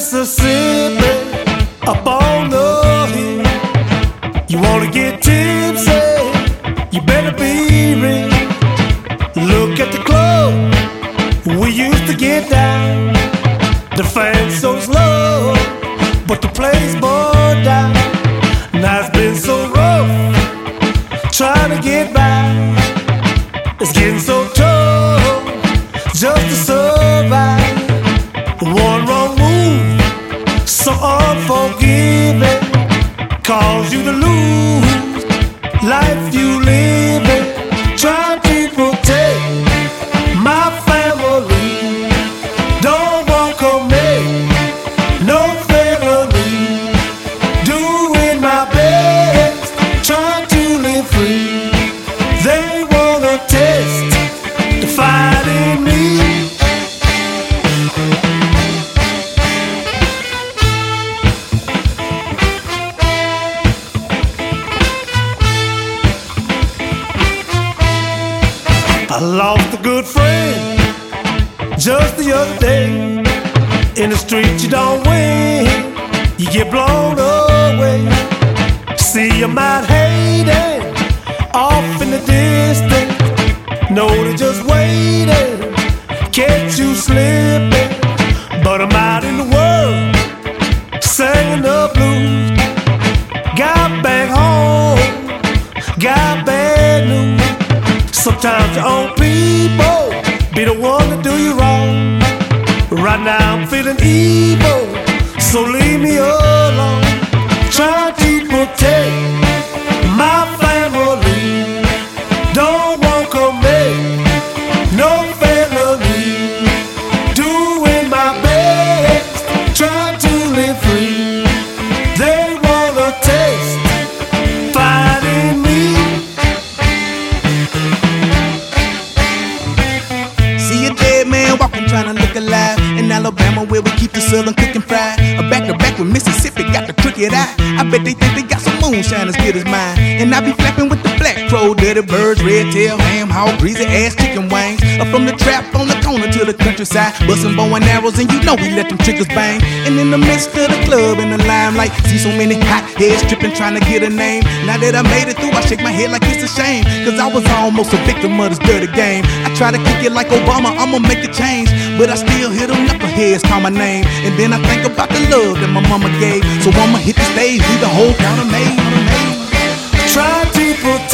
Mississippi, up on the hill. You wanna get tipsy, you better be real. Look at the club we used to get down. The fans so slow, but the place burned down. Now it's been so rough, trying to get by. It's getting so tough, just to survive. One wrong move, so unforgiving, cause you to lose life you living. Trying to protect my family, don't want commit no family. Doing my best, trying to live free. They wanna test the fight in me. I lost a good friend just the other day. In the street you don't win, you get blown away. See, you might hate it off in the distance. No, they're just waiting, catch you slipping. But I'm out in the world, singing the blues. Got back home, got bad news. Sometimes your own people be the one to do you wrong. Right now I'm feeling evil, so leave me alone. Trying to protect my family, don't want commit no family. Doing my best, trying to live free. They wanna taste fighting me. Trying to look alive in Alabama, where we keep the southern cooking fried. Back to back with Mississippi, got the crooked eye. I bet they think they got some moonshine as good as mine. And I be flapping with the black crow, dirty birds, red tail, ham, hog, greasy ass chicken wings. From the trap on the corner to the countryside, bustin' bow and arrows, and you know we let them triggers bang. And in the midst of the club, in the limelight, see so many hot heads tripping, trying to get a name. Now that I made it through, I shake my head like it's a shame, cause I was almost a victim of this dirty game. I try to kick it like Obama, I'ma make a change, but I still hear them knuckleheads call my name. And then I think about the love that my mama gave, so I'ma hit the stage, leave the whole town amazed. Try to protect